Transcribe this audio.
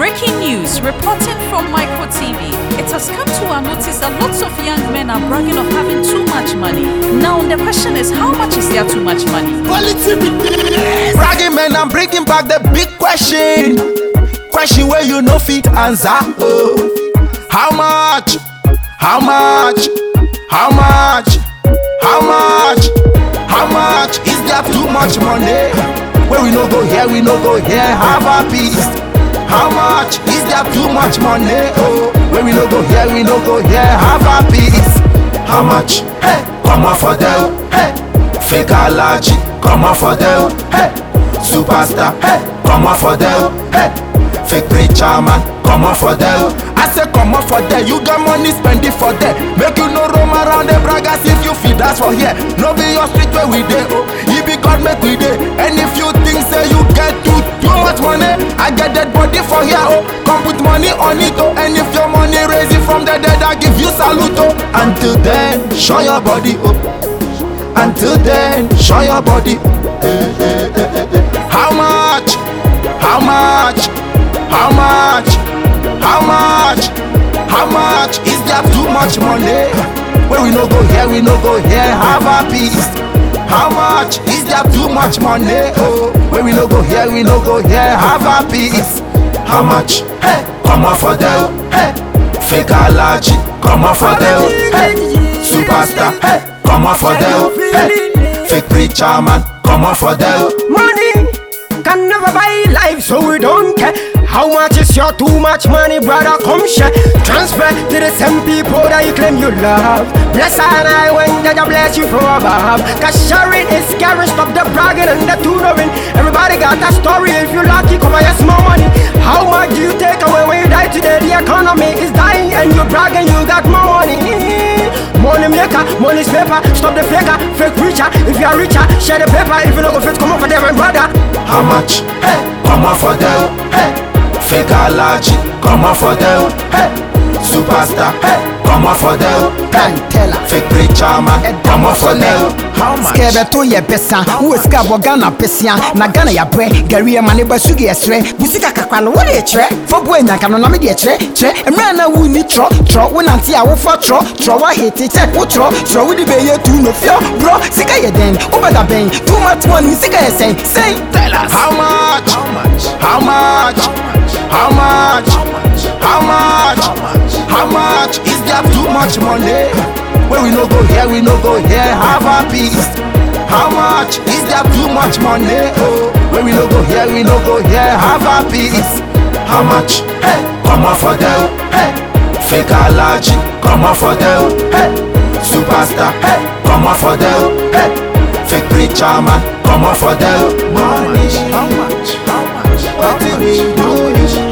Breaking news, reporting from Michael TV. It has come to our notice that lots of young men are bragging of having too much money. Now the question is, how much is there too much money? Bragging men, I'm bringing back the big question. Question where you know fit answer. How much? How much? How much? How much? How much is there too much money? Where we no go here, we no go here, have a peace. How much is there too much money? Where we no go here, we no go here, have a peace. How much? Hey, come on for them. Hey, fake allergy, come on for them. Hey, superstar, hey, come on for them. Hey, fake preacher man, come on for them. I say come on for them. You got money, spend it for them. Make you no roam around the braggers if you feed us for here. No be your street where we dey. You be God make we dey. And if you think say you get too much money, I get that body for here. Come put money on it. And if your money raise it from the dead, I give you salute. Until then, show your body up. Until then, show your body. How much? How much? How much? How much? How much is there too much money? Where we no go here, we no go here, have a peace. How much is there too much money? Where we no go here, we no go here, have a peace. How much? Hey, come on for them. Hey, fake allergy, come on for them. Hey, superstar, hey, come on for them. Hey, fake preacher man, come on for them. Money can never buy life, so we don't care. How much is your too much money, brother? Come share. Transfer to the same people that you claim you love. Bless and I when that bless you from above. Cause sharing is scary. Stop the bragging and the tutoring. Everybody got a story. If you lucky, come on, yes, more money. How much do you take away when you die today? The economy is dying and you're bragging you got more money. Money maker, money's paper. Stop the faker, fake preacher. If you are richer, share the paper. If you don't go fit, come on for them and brother. How much? Hey, come on for them. Hey, fake allergy, come on for them. Hey, superstar, hey, come on for them. Hey, fake preacher man, come on for them. How much? Skebe to ye besa, who is Gabo Ghana Pesia, Nagana ya bre, Gary Maniba Sugi Estre, Busika Kakano, what a tre, for Buena Canonami tre, and Rana who need tro, when Auntie I will for tro, I hate it, tro, with the bay to no fear, bro, Sika ye then, over the bang, too much money, Sika say, tell us. How much? How much? How much? How much? How much? How much is there too much money? Where we no go here, we no go here, have a peace. How much is there too much money? Where we no go here, we no go here, have a peace. How much? Hey, come on for them. Hey, fake allergy, come on for them. Hey, superstar, hey, come on for them. Hey, fake preacher man, come on for them. How much? How much? How much? What did we do?